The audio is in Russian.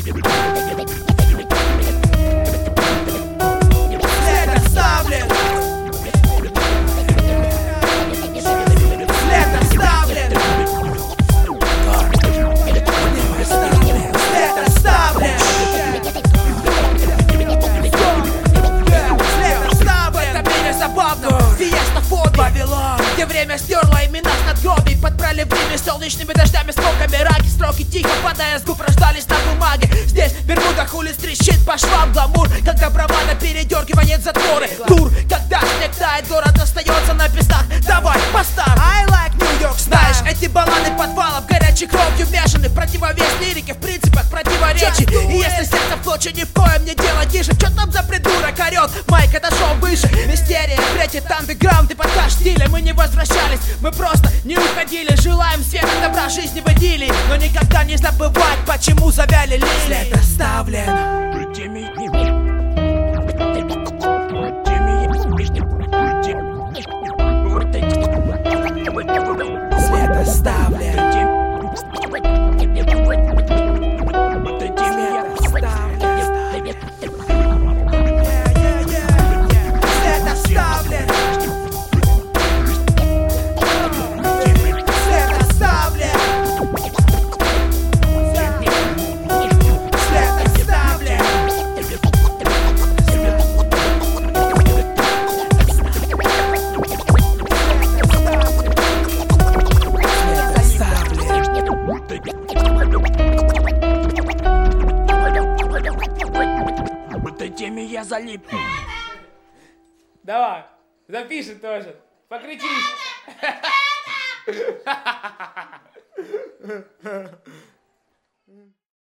След оставлен. След оставлен. След оставлен. Это время забавно. Фиеста фон Вавилон, где время стерло имена с надгробий под проливными солнечными дождями, скоками раки, строки тихо падая с губ рождались на бумаге. Здесь в Бермудах улиц трещит по швам гламур, когда бравада передергивает затворы. Тур, когда снег тает, город остается на песках. Давай, поставь I like New York. Знаешь, эти баллады подвалов горячей кровью вмешаны в противовес лирике, в принципах противоречий. И если сердце в клочья, ни в коем не дело тише. Чё там за придурок орёт? Майк, это шоу выше. Мистерия, третий андеграунд и под наш стиль. Мы не возвращались, мы просто не уходили. Желаем света, добра, жизни в идиллии, но никогда не забывать, почему завяли лилии. След оставлен. След оставлен. Я залип. Давай, запишем тоже. Покричись.